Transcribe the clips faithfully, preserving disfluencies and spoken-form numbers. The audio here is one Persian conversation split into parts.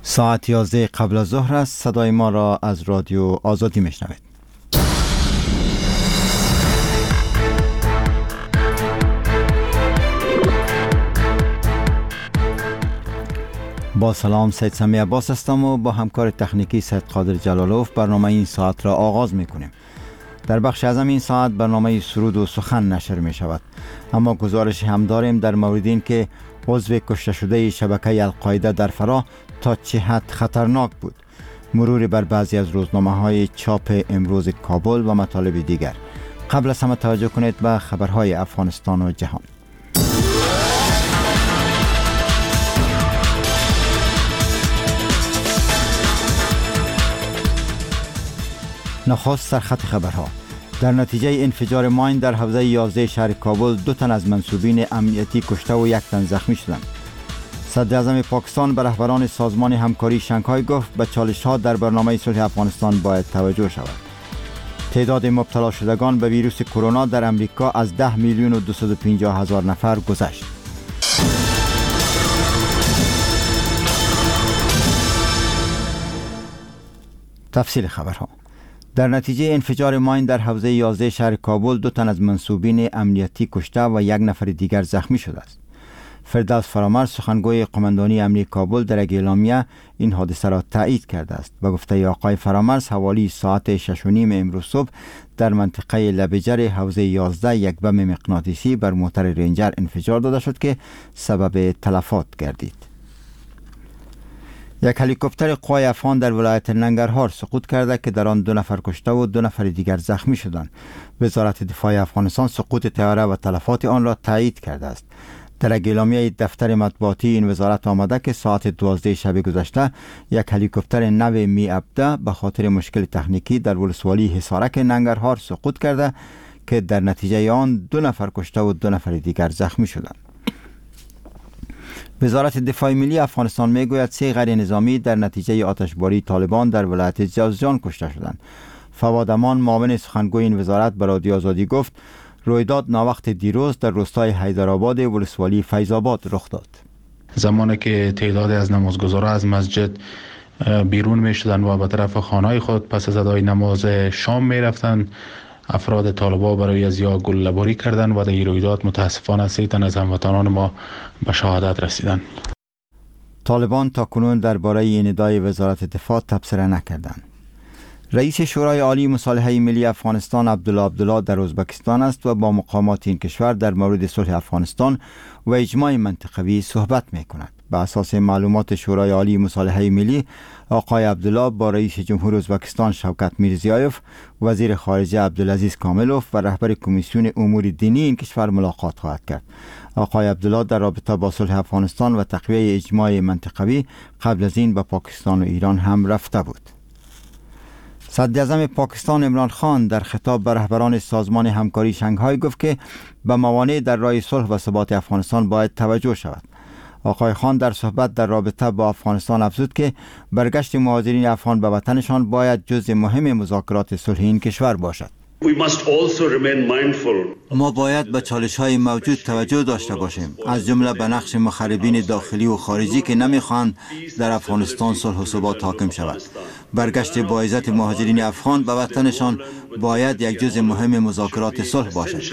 ساعت یازده قبل از ظهر است. صدای ما را از رادیو آزادی میشنوید. با سلام، سید سمی عباس هستم و با همکار تکنیکی سید قادر جلالوف برنامه این ساعت را آغاز میکنیم. در بخش اعظم این ساعت برنامه سرود و سخن نشر می شود، اما گزارش هم داریم در مورد این که عضو کشته شده شبکه القاعده در فراه تا چه حد خطرناک بود، مروری بر بعضی از روزنامه های چاپ امروز کابل و مطالب دیگر. قبل از همه توجه کنید به خبرهای افغانستان و جهان. نخست سرخط خبرها. در نتیجه انفجار ماین در حوزه یازده شهر کابل دو تن از منصوبین امنیتی کشته و یک تن زخمی شدند. صدر اعظم پاکستان به رهبران سازمان همکاری شانگهای گفت به چالش‌ها در برنامه صلح افغانستان باید توجه شود. تعداد مبتلا شدگان به ویروس کرونا در امریکا از ده میلیون و دویست و پنجاه هزار نفر گذشت. تفصیل خبرها. در نتیجه انفجار ماین در حوزه یازده شهر کابل دو تن از منصوبین امنیتی کشته و یک نفر دیگر زخمی شده است. فردوس فرامرز سخنگوی قماندانی امنیتی کابل در یک اعلامیه این حادثه را تایید کرده است. به گفته آقای فرامرز حوالی ساعت شش و نیم امروز صبح در منطقه لبجر حوزه یازده یک بم مغناطیسی بر موتر رنجر انفجار داده شد که سبب تلفات گردید. یک هلیکوپتر قوای افغان در ولایت ننگرهار سقوط کرده که در آن دو نفر کشته و دو نفر دیگر زخمی شدند. وزارت دفاع افغانستان سقوط طیاره و تلفات آن را تایید کرده است. در یک اعلامیه دفتر مطبوعاتی این وزارت آمده که ساعت دوازده شب گذشته یک هلیکوپتر نو می ابدا به خاطر مشکل تکنیکی در ولسوالی حصارک ننگرهار سقوط کرده که در نتیجه آن دو نفر کشته و دو نفر دیگر زخمی شدند. وزارت دفاع ملی افغانستان میگوید سه غیر نظامی در نتیجه آتشباری طالبان در ولایت جوزجان کشته شدند. فواد امان معاون سخنگوی این وزارت به رادیو آزادی گفت رویداد ناوقت دیروز در روستای حیدرآباد ولسوالی فیض‌آباد رخ داد. زمانی که تعدادی از نمازگزاران از مسجد بیرون می شدند و به طرف خانه‌های خود پس از ادای نماز شام می رفتند، افراد طالبان برای از یا گله‌باری کردند و در این رویداد متاسفانه سه تن از هموطنان ما به شهادت رسیدند. طالبان تا کنون درباره این ادعای وزارت دفاع تبصره نکردند. رئیس شورای عالی مصالحه ملی افغانستان عبدالله عبدالله در ازبکستان است و با مقامات این کشور در مورد صلح افغانستان و اجماع منطقوی صحبت می کند. به اساس معلومات شورای عالی مصالحه ملی، آقای عبدالله با رئیس جمهور ازبکستان شوکت میرزیایف، وزیر خارجه عبدالعزیز کاملوف و رهبر کمیسیون امور دینی این کشور ملاقات خواهد کرد. آقای عبدالله در رابطه با صلح افغانستان و تقویه اجماع منطقوی قبل از این به پاکستان و ایران هم رفته بود. صدر اعظم پاکستان عمران خان در خطاب به رهبران سازمان همکاری شانگهای گفت که به موانع در راه صلح و ثبات افغانستان باید توجه شود. آقای خان در صحبت در رابطه با افغانستان افزود که برگشت مهاجرین افغان به وطنشان باید جزء مهم مذاکرات صلح این کشور باشد. ما باید به چالش‌های موجود توجه داشته باشیم، از جمله به نقش مخربین داخلی و خارجی که نمی‌خواهند در افغانستان صلح و ثبات حاکم شود. برگشت با عزت مهاجرین افغان به وطنشان باید یک جزء مهم مذاکرات صلح باشد.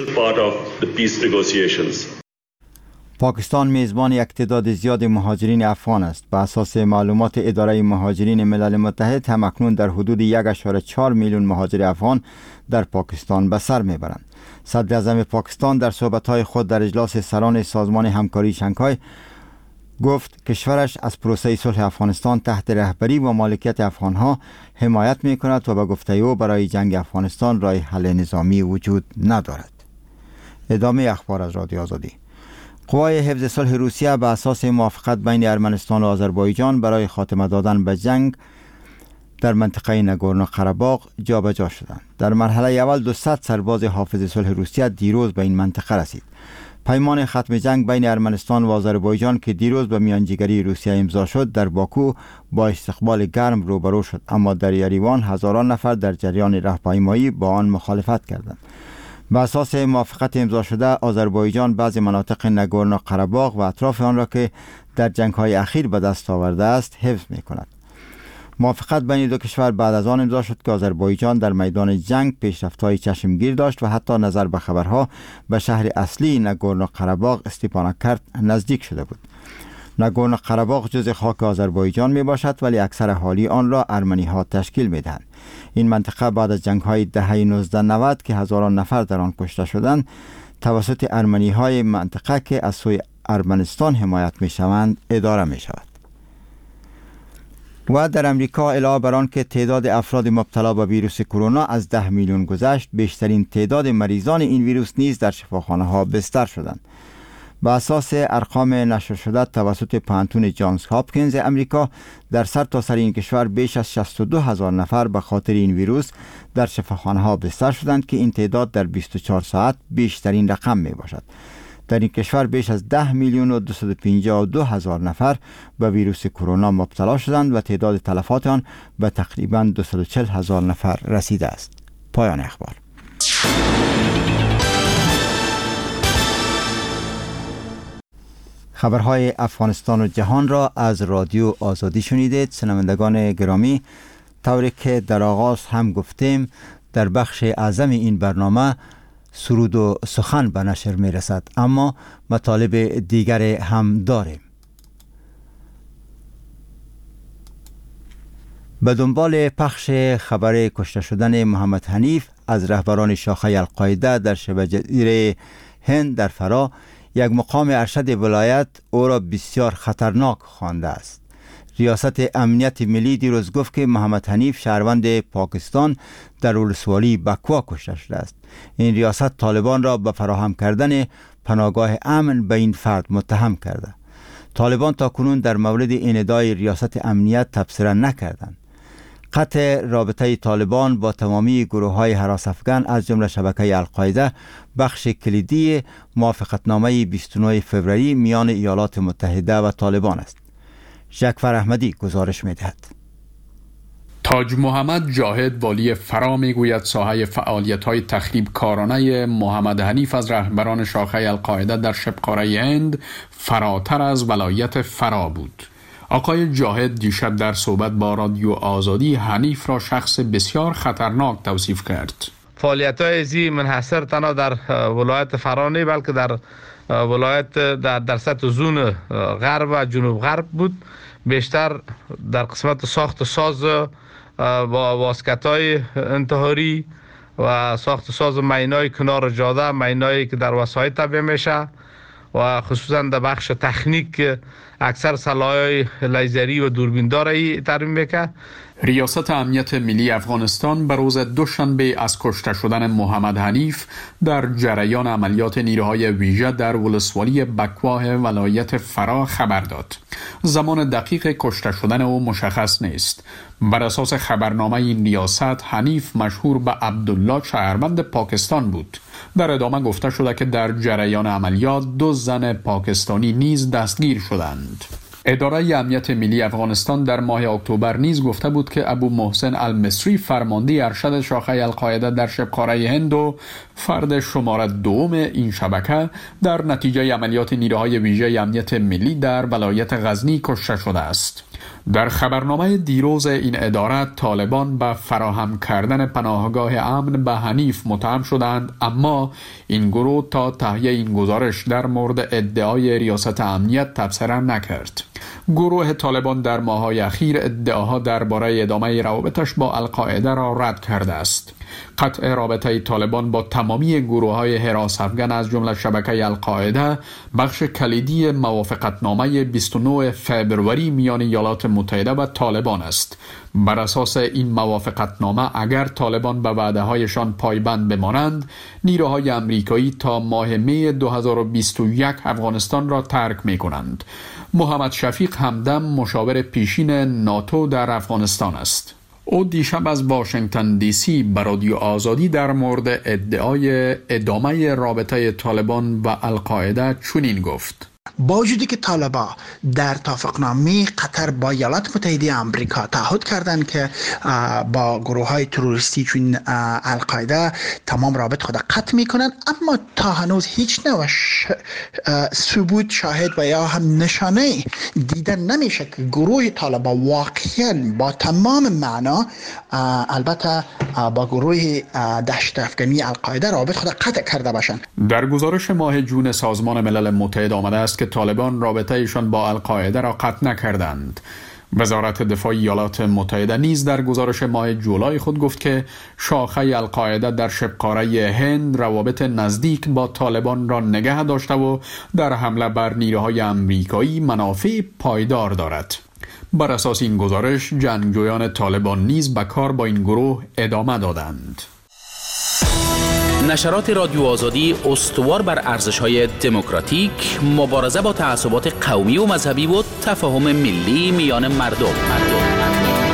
پاکستان میزبان یک تعداد زیاد مهاجرین افغان است. به اساس معلومات اداره مهاجرین ملل متحد هم اکنون در حدود یک و چهار میلیون مهاجر افغان در پاکستان به سر میبرند. صدر اعظم پاکستان در صحبت‌های خود در اجلاس سران سازمان همکاری شانگهای گفت کشورش از پروسه صلح افغانستان تحت رهبری و مالکیت افغانها حمایت میکند و به گفته او برای جنگ افغانستان راه حل نظامی وجود ندارد. ادامه اخبار از رادیو آزادی. قوای حفظ صلح روسیه به اساس موافقت بین ارمنستان و آذربایجان برای خاتمه دادن به جنگ در منطقه نگورنو قره‌باغ جابجا شدند. در مرحله اول دویست سرباز حافظ صلح روسیه دیروز به این منطقه رسید. پیمان ختم جنگ بین ارمنستان و آذربایجان که دیروز به میانجیگری روسیه امضا شد در باکو با استقبال گرم روبرو شد، اما در یریوان هزاران نفر در جریان راهپیمایی با آن مخالفت کردند. به اساس موافقت امضا شده، آذربایجان بعضی مناطق نگورنو قره‌باغ و اطراف آن را که در جنگ‌های اخیر به دست آورده است حفظ می‌کند. موافقت بین دو کشور بعد از آن امضا شد که آذربایجان در میدان جنگ پیشرفت‌های چشمگیر داشت و حتی نظر به خبرها به شهر اصلی نگورنو قره‌باغ استپاناکرت نزدیک شده بود. نگورنو قره‌باغ جزء خاک آذربایجان می باشد، ولی اکثر اهالی آن را ارمنی ها تشکیل می دهند. این منطقه بعد از جنگ های دهه نوزده نود که هزاران نفر در آن کشته شدند توسط ارمنی های منطقه که از سوی ارمنستان حمایت می شوند اداره می شود. و در امریکا علاوه بر آن که تعداد افراد مبتلا به ویروس کرونا از ده میلیون گذشت، بیشترین تعداد مریضان این ویروس نیز در شفاخانه ها بستر شدند. با اساس ارقام نشر شده توسط پانتون جانز هاپکینز امریکا، در سرتاسر این کشور بیش از شصت و دو هزار نفر به خاطر این ویروس در شفاخانه ها بستر شدند که این تعداد در بیست و چهار ساعت بیشترین رقم می باشد. در این کشور بیش از ده میلیون و دویست و پنجاه و دو هزار نفر به ویروس کرونا مبتلا شدند و تعداد تلفات آن به تقریباً دویست و چهل هزار نفر رسیده است. پایان اخبار. خبرهای افغانستان و جهان را از رادیو آزادی شنیدید. شنوندگان گرامی، طوری که در آغاز هم گفتیم، در بخش اعظم این برنامه سرود و سخن به نشر می رسد، اما مطالب دیگر هم داریم. به دنبال پخش خبر کشته شدن محمد حنیف از رهبران شاخه القاعده در شبه جزیره هند در فرا، یک مقام ارشد ولایت او را بسیار خطرناک خوانده است. ریاست امنیت ملی دیروز گفت که محمد حنیف شهروند پاکستان در ولسوالی بکوا کشته شده است. این ریاست طالبان را به فراهم کردن پناهگاه امن به این فرد متهم کرده. طالبان تا کنون در مورد این ادعای ریاست امنیت تبصره نکردند. قطع رابطه طالبان با تمامی گروه های هراس افغان از جمله شبکه القاعده بخش کلیدی موافقتنامه بیست و نه فوریه میان ایالات متحده و طالبان است. جعفر احمدی گزارش می‌دهد. تاج محمد جاهد والی فرا میگوید ساحه فعالیت‌های تخریبکارانه محمد حنیف از رهبران شاخه القاعده در شبه‌قاره هند فراتر از ولایت فرا بود. آقای جاهد دیشب در صحبت با رادیو آزادی حنیف را شخص بسیار خطرناک توصیف کرد. فعالیت‌های ازی منحصر تنها در ولایت فرا نه بلکه در ولایت در در سطح زون غرب و جنوب غرب بود، بیشتر در قسمت ساخت ساز با واسکت‌های انتحاری و ساخت ساز مینای کنار جاده، مینایی که در وسایط تابع میشه و خصوصا در بخش تکنیک اکثر سلاح‌های لیزری و دوربینداری ترمیم میکنه. ریاست امنیت ملی افغانستان به روز دوشنبه از کشته شدن محمد حنیف در جریان عملیات نیروهای ویژه در ولسوالی بکواه ولایت فرا خبر داد. زمان دقیق کشته شدن او مشخص نیست. بر اساس خبرنامه این ریاست، حنیف مشهور به عبدالله شهروند پاکستان بود. در ادامه گفته شده که در جریان عملیات دو زن پاکستانی نیز دستگیر شدند. اداره امنیت ملی افغانستان در ماه اکتبر نیز گفته بود که ابو محسن المصری فرمانده ارشد شاخه القاعده در شبه‌قاره هند و فرد شماره دوم این شبکه در نتیجه عملیات نیروهای ویژه امنیت ملی در ولایت غزنی کشته شده است. در خبرنامه دیروز این اداره، طالبان به فراهم کردن پناهگاه امن به حنیف متهم شدند، اما این گروه تا تهیه این گزارش در مورد ادعای ریاست امنیت تبصره نکرد. گروه طالبان در ماه‌های اخیر ادعاها درباره ادامه روابطش با القاعده را رد کرده است. قطع رابطه طالبان با تمامی گروه‌های حراس افغان از جمله شبکه القاعده بخش کلیدی موافقتنامه بیست و نه فوریه میان ایالات متحده و طالبان است. بر اساس این موافقتنامه اگر طالبان به وعده‌هایشان پایبند بمانند، نیروهای آمریکایی تا ماه می دو هزار و بیست و یک افغانستان را ترک می‌کنند. محمد شفیق همدم مشاور پیشین ناتو در افغانستان است. او دیشب از واشنگتن دی سی به رادیو آزادی در مورد ادعای ادامه رابطه طالبان و القاعده چنین گفت: با وجودی که طالبان در توافقنامه قطر با ایالات متحده آمریکا تعهد کردند که با گروه های تروریستی چون القاعده تمام رابط خود قطع میکنند، اما تا هنوز هیچ نوع ثبوت شاهد و یا هم نشانه دیده نمیشه که گروه طالبان واقعا با تمام معنا البته با گروه دهشت افغانی القاعده رابط خود قطع کرده باشند. در گزارش ماه جون سازمان ملل متحد آمده است که طالبان رابطه ایشان با القاعده را قطع نکردند. وزارت دفاع ایالات متحده نیز در گزارش ماه جولای خود گفت که شاخه القاعده در شبه‌قاره هند روابط نزدیک با طالبان را نگه داشته و در حمله بر نیروهای آمریکایی منافع پایدار دارد. بر اساس این گزارش جنگجویان طالبان نیز به کار با این گروه ادامه دادند. نشرات رادیو آزادی استوار بر ارزش‌های دموکراتیک، مبارزه با تعصبات قومی و مذهبی و تفاهم ملی میان مردم. مردم.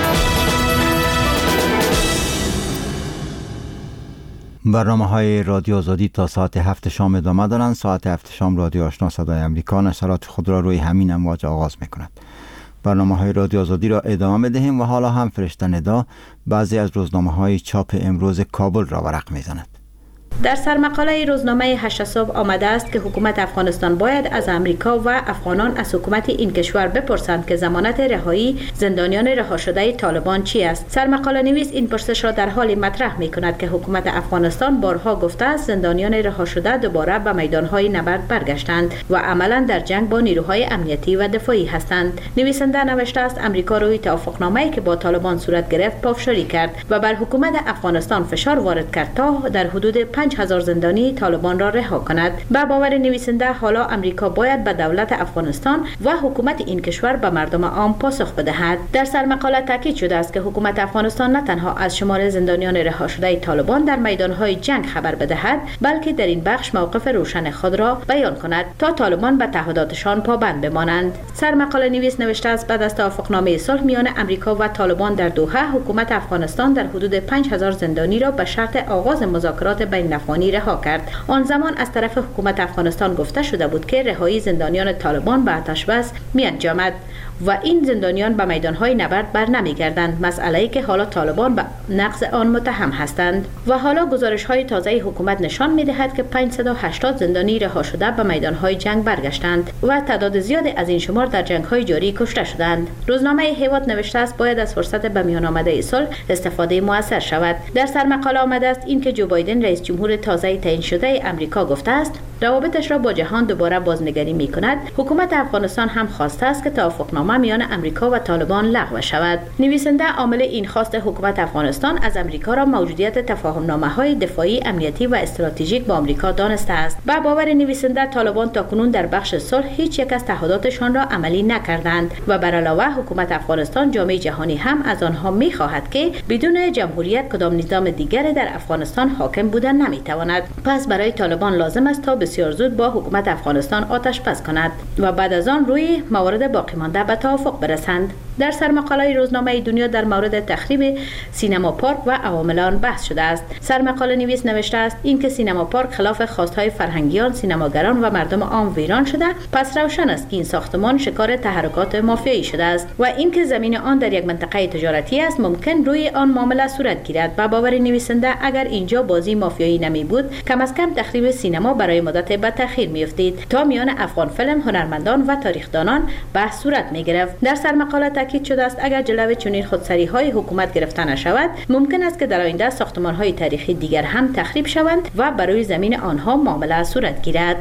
برنامه‌های رادیو آزادی تا ساعت هفت شام ادامه دارند. ساعت هفت شام رادیو آشنا صدای امریکا نشرات خود را روی همین امواج آغاز می‌کند. برنامه‌های رادیو آزادی را ادامه بدهیم و حالا هم فرشته ندا بعضی از روزنامه‌های چاپ امروز کابل را ورق می‌زند. در سرمقاله روزنامه هشت صبح آمده است که حکومت افغانستان باید از امریکا و افغانان از حکومت این کشور بپرسند که ضمانت رهایی زندانیان رها شده طالبان چی است. سرمقاله نویس این پرسش را در حالی مطرح می کند که حکومت افغانستان بارها گفته است زندانیان رها شده دوباره به میدانهای نبرد برگشتند و عملا در جنگ با نیروهای امنیتی و دفاعی هستند. نویسنده نوشته است امریکا روی توافقنامه‌ای که با طالبان صورت گرفت پافشاری کرد و بر حکومت افغانستان فشار وارد کرد تا در حدود پنج هزار زندانی طالبان را رها کند. به باور نویسنده حالا امریکا باید به دولت افغانستان و حکومت این کشور به مردم عام پاسخ بدهد. در سرمقاله تاکید شده است که حکومت افغانستان نه تنها از شمار زندانیان رها شده طالبان در میدانهای جنگ خبر بدهد، بلکه در این بخش موقف روشن خود را بیان کند تا طالبان به تعهداتشان پابند بمانند. سرمقاله نویس نوشته است بعد از توافقنامه صلح میان امریکا و طالبان در دوحه، حکومت افغانستان در حدود پنج هزار زندانی را به شرط آغاز مذاکرات بین افغانی رها کرد. آن زمان از طرف حکومت افغانستان گفته شده بود که رهایی زندانیان طالبان به آتش بس می انجامد و این زندانیان به میدانهای نبرد بر نمیگردند، مسئله‌ای که حالا طالبان به نقض آن متهم هستند. و حالا گزارش‌های تازه حکومت نشان می‌دهد که پانصد و هشتاد زندانی رها شده به میدانهای جنگ برگشتند و تعداد زیادی از این شمار در جنگ‌های جاری کشته شدند. روزنامه هیواد نوشته است باید از فرصت به میان آمده صلح استفاده موثر شود. در سرمقاله آمده است اینکه جو بایدن رئیس جمهور تازه تعیین شده امریکا گفته است روابطش را با جهان دوباره بازنگری می‌کند. حکومت افغانستان هم خواسته است که توافقنامه میان امریکا و طالبان لغو شود. نویسنده عامل این خواست حکومت افغانستان از امریکا را موجودیت تفاهم‌نامه‌های دفاعی، امنیتی و استراتژیک با امریکا دانسته است. با باور نویسنده طالبان تاکنون در بخش صلح هیچ یک از تعهداتشان را عملی نکردند و بر علاوه حکومت افغانستان جامعه جهانی هم از آنها می‌خواهد که بدون جمهوریت کدام نظام دیگری در افغانستان حاکم بودن نمی‌تواند. پس برای طالبان لازم است تا بسیار زود با حکومت افغانستان آتش بس کند و بعد از آن روی موارد باقی مانده به توافق برسند. در سرمقاله روزنامه دنیا در مورد تخریب سینما پارک و عوامل آن بحث شده است. سرمقاله نویس نوشته است اینکه سینما پارک خلاف خواستهای فرهنگیان، سینماگران و مردم عام ویران شده، پس روشن است که این ساختمان شکار تحرکات مافیایی شده است و اینکه زمین آن در یک منطقه تجارتی است ممکن روی آن معامله صورت گیرد. و باور نویسنده اگر اینجا بازی مافیایی نمی بود کم از کم تخریب سینما برای مدت به تأخیر میافتید تا میان افغان فیلم هنرمندان و تاریخدانان بحث صورت می گرفت. در سرمقاله تاکید شده است اگر جلوی چنین خودسری‌های حکومت گرفته نشود ممکن است که در آینده ساختمان‌های تاریخی دیگر هم تخریب شوند و برای زمین آنها معامله صورت گیرد.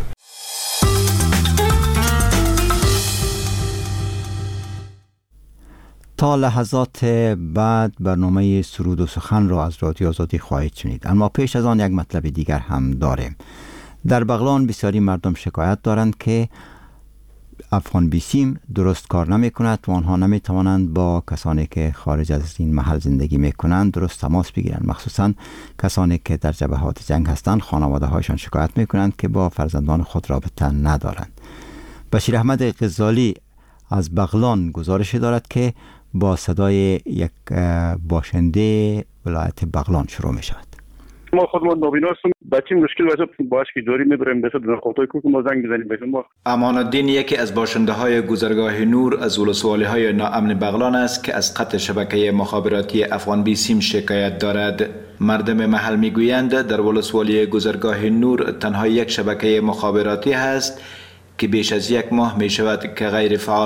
تا لحظات بعد برنامه سرود و سخن را از رادیو آزادی خواهید شنید، اما پیش از آن یک مطلب دیگر هم داریم. در بغلان بسیاری مردم شکایت دارند که افغان بیسیم درست کار نمی کند و آنها نمی توانند با کسانی که خارج از این محل زندگی می کنند درست تماس بگیرند. مخصوصا کسانی که در جبهات جنگ هستند خانواده هایشان شکایت می کنند که با فرزندان خود رابطه ندارند. بشیر احمد غزالی از بغلان گزارش دارد که با صدای یک باشنده ولایت بغلان شروع می شود. ما خودمان نابینا هستیم، بچه مشکل باشه باش که جاری میبریم بشه در خطای کوک ما زنگ بزنیم بهشون. ما امان الدین یکی از باشنده های گذرگاه نور از ولسوالی های ناامن بغلان است که از قطع شبکه مخابراتی افغان بی سیم شکایت دارد. مردم محل میگویند در ولسوالی گذرگاه نور تنها یک شبکه مخابراتی هست که بیش از یک ماه می شود که غیر فعال